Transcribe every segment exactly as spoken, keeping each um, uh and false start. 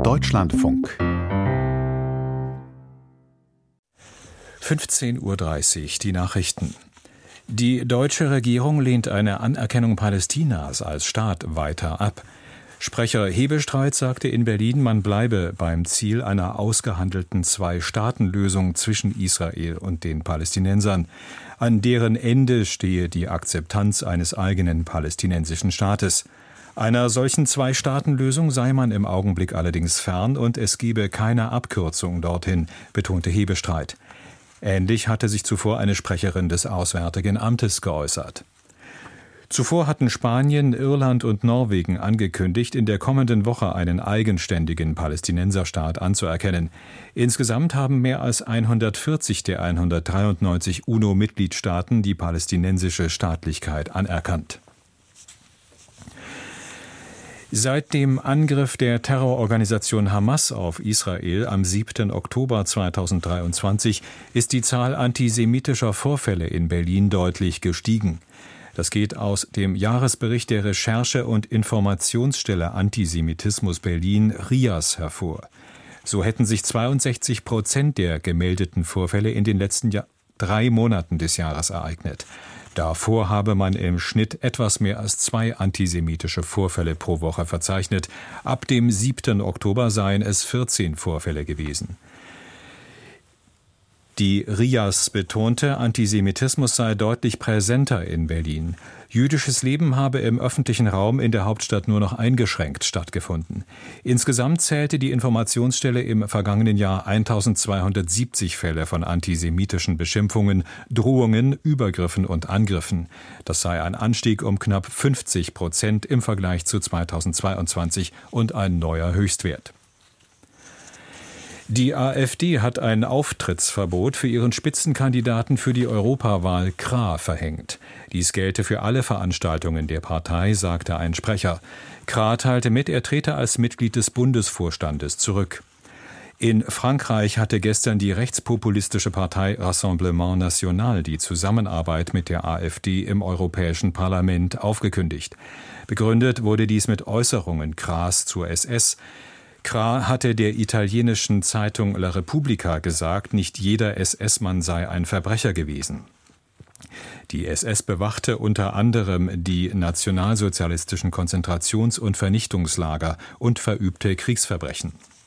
Deutschlandfunk. fünfzehn Uhr dreißig, die Nachrichten. Die deutsche Regierung lehnt eine Anerkennung Palästinas als Staat weiter ab. Sprecher Hebestreit sagte in Berlin, man bleibe beim Ziel einer ausgehandelten Zwei-Staaten-Lösung zwischen Israel und den Palästinensern. An deren Ende stehe die Akzeptanz eines eigenen palästinensischen Staates. Einer solchen Zwei-Staaten-Lösung sei man im Augenblick allerdings fern und es gebe keine Abkürzung dorthin, betonte Hebestreit. Ähnlich hatte sich zuvor eine Sprecherin des Auswärtigen Amtes geäußert. Zuvor hatten Spanien, Irland und Norwegen angekündigt, in der kommenden Woche einen eigenständigen Palästinenserstaat anzuerkennen. Insgesamt haben mehr als hundertvierzig der hundertdreiundneunzig UNO-Mitgliedstaaten die palästinensische Staatlichkeit anerkannt. Seit dem Angriff der Terrororganisation Hamas auf Israel am siebten Oktober zweitausenddreiundzwanzig ist die Zahl antisemitischer Vorfälle in Berlin deutlich gestiegen. Das geht aus dem Jahresbericht der Recherche- und Informationsstelle Antisemitismus Berlin R I A S hervor. So hätten sich zweiundsechzig Prozent der gemeldeten Vorfälle in den letzten Jahr- drei Monaten des Jahres ereignet. Davor habe man im Schnitt etwas mehr als zwei antisemitische Vorfälle pro Woche verzeichnet. Ab dem siebten Oktober seien es vierzehn Vorfälle gewesen. Die R I A S betonte, Antisemitismus sei deutlich präsenter in Berlin. Jüdisches Leben habe im öffentlichen Raum in der Hauptstadt nur noch eingeschränkt stattgefunden. Insgesamt zählte die Informationsstelle im vergangenen Jahr eintausendzweihundertsiebzig Fälle von antisemitischen Beschimpfungen, Drohungen, Übergriffen und Angriffen. Das sei ein Anstieg um knapp fünfzig Prozent im Vergleich zu zweitausendzweiundzwanzig und ein neuer Höchstwert. Die AfD hat ein Auftrittsverbot für ihren Spitzenkandidaten für die Europawahl Krah verhängt. Dies gelte für alle Veranstaltungen der Partei, sagte ein Sprecher. Krah teilte mit, er trete als Mitglied des Bundesvorstandes zurück. In Frankreich hatte gestern die rechtspopulistische Partei Rassemblement National die Zusammenarbeit mit der AfD im Europäischen Parlament aufgekündigt. Begründet wurde dies mit Äußerungen Krahs zur S S. Krah hatte der italienischen Zeitung La Repubblica gesagt, nicht jeder S S-Mann sei ein Verbrecher gewesen. Die S S bewachte unter anderem die nationalsozialistischen Konzentrations- und Vernichtungslager und verübte Kriegsverbrechen.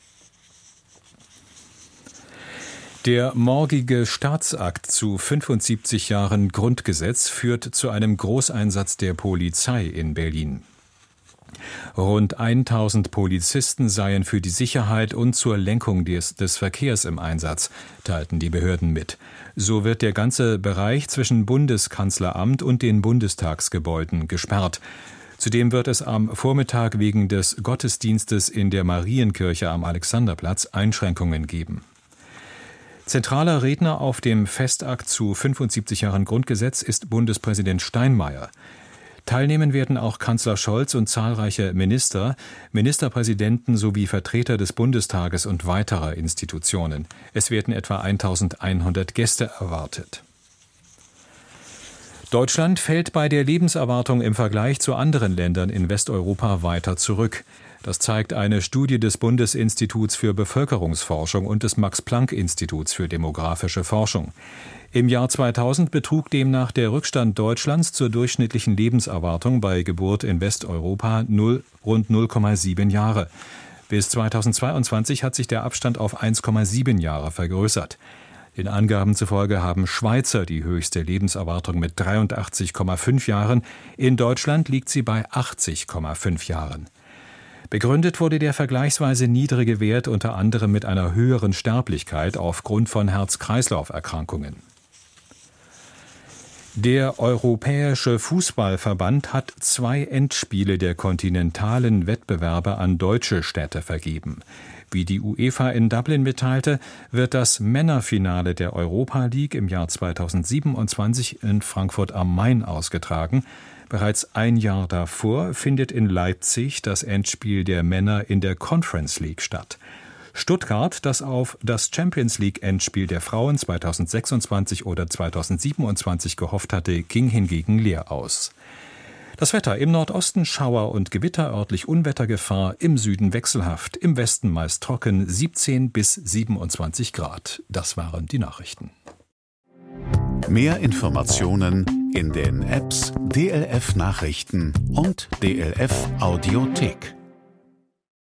Der morgige Staatsakt zu fünfundsiebzig Jahren Grundgesetz führt zu einem Großeinsatz der Polizei in Berlin. Rund tausend Polizisten seien für die Sicherheit und zur Lenkung des, des Verkehrs im Einsatz, teilten die Behörden mit. So wird der ganze Bereich zwischen Bundeskanzleramt und den Bundestagsgebäuden gesperrt. Zudem wird es am Vormittag wegen des Gottesdienstes in der Marienkirche am Alexanderplatz Einschränkungen geben. Zentraler Redner auf dem Festakt zu fünfundsiebzig Jahren Grundgesetz ist Bundespräsident Steinmeier. Teilnehmen werden auch Kanzler Scholz und zahlreiche Minister, Ministerpräsidenten sowie Vertreter des Bundestages und weiterer Institutionen. Es werden etwa eintausendeinhundert Gäste erwartet. Deutschland fällt bei der Lebenserwartung im Vergleich zu anderen Ländern in Westeuropa weiter zurück. Das zeigt eine Studie des Bundesinstituts für Bevölkerungsforschung und des Max-Planck-Instituts für demografische Forschung. Im Jahr zweitausend betrug demnach der Rückstand Deutschlands zur durchschnittlichen Lebenserwartung bei Geburt in Westeuropa null, rund null Komma sieben Jahre. Bis zweitausendzweiundzwanzig hat sich der Abstand auf eins Komma sieben Jahre vergrößert. Den Angaben zufolge haben Schweizer die höchste Lebenserwartung mit dreiundachtzig Komma fünf Jahren. In Deutschland liegt sie bei achtzig Komma fünf Jahren. Begründet wurde der vergleichsweise niedrige Wert unter anderem mit einer höheren Sterblichkeit aufgrund von Herz-Kreislauf-Erkrankungen. Der Europäische Fußballverband hat zwei Endspiele der kontinentalen Wettbewerbe an deutsche Städte vergeben. Wie die UEFA in Dublin mitteilte, wird das Männerfinale der Europa League im Jahr zweitausendsiebenundzwanzig in Frankfurt am Main ausgetragen. Bereits ein Jahr davor findet in Leipzig das Endspiel der Männer in der Conference League statt. Stuttgart, das auf das Champions League-Endspiel der Frauen zweitausendsechsundzwanzig oder zweitausendsiebenundzwanzig gehofft hatte, ging hingegen leer aus. Das Wetter: im Nordosten Schauer und Gewitter, örtlich Unwettergefahr, im Süden wechselhaft, im Westen meist trocken, siebzehn bis siebenundzwanzig Grad. Das waren die Nachrichten. Mehr Informationen in den Apps D L F Nachrichten und D L F Audiothek.